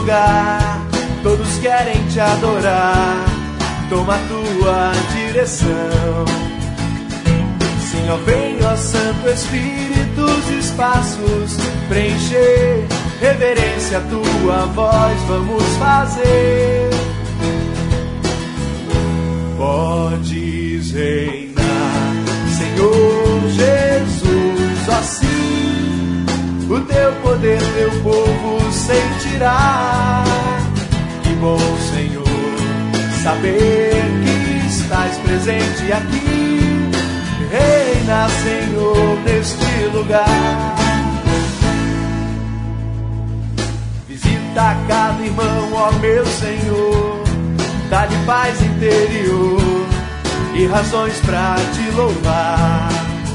lugar. Todos querem te adorar, toma a tua direção. Sim, ó, vem, ó Santo Espírito, os espaços preencher. Reverência à tua voz vamos fazer. Podes reinar, Senhor Jesus, assim o teu poder teu povo sentirá. Que bom, Senhor, saber que estás presente aqui. Reina, Senhor, neste lugar. Visita cada irmão, ó meu Senhor, dá-lhe paz interior e razões pra te louvar.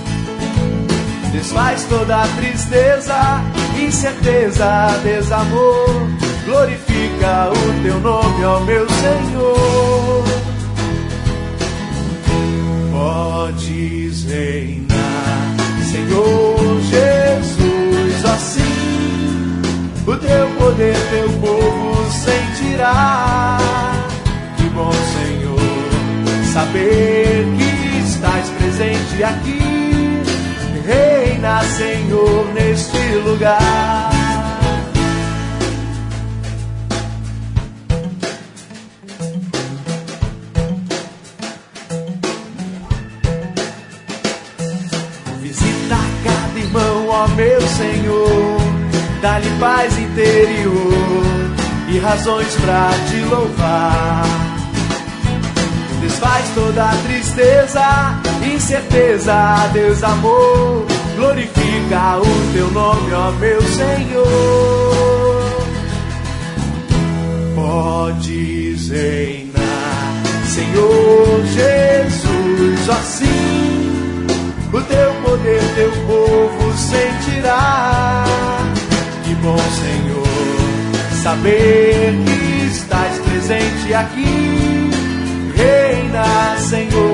Desfaz toda a tristeza, incerteza, desamor. Glorifica o teu nome, ó meu Senhor. Podes reinar, Senhor Jesus, assim o teu poder teu povo sentirá. Que bom, Senhor, saber que estás presente aqui. Reina, Senhor, neste lugar. Visita cada irmão, ó meu Senhor, dá-lhe paz interior e razões pra te louvar. Desfaz toda a tristeza, incerteza, desamor. Glorifica o teu nome, ó meu Senhor. Podes reinar, Senhor Jesus, assim o teu poder teu povo sentirá. Que bom, Senhor, saber que estás presente aqui. Reina, Senhor,